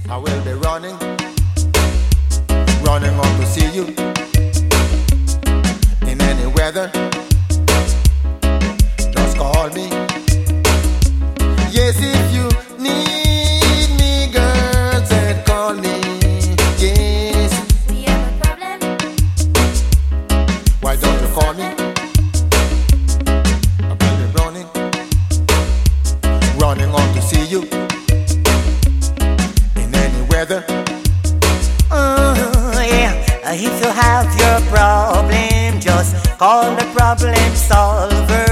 I will be running on to see you in any weather. Just call me. Yes, if you need me, girl, said call me. Yes. We have a problem. Why don't you call me? I will be running on to see you in any weather. Yeah, if you have your problem, just call the problem solver.